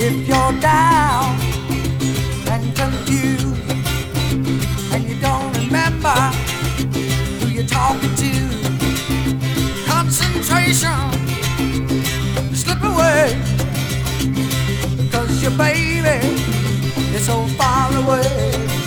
If you're down and confused and you don't remember who you're talking to, concentration slip away, 'cause your baby is so far away.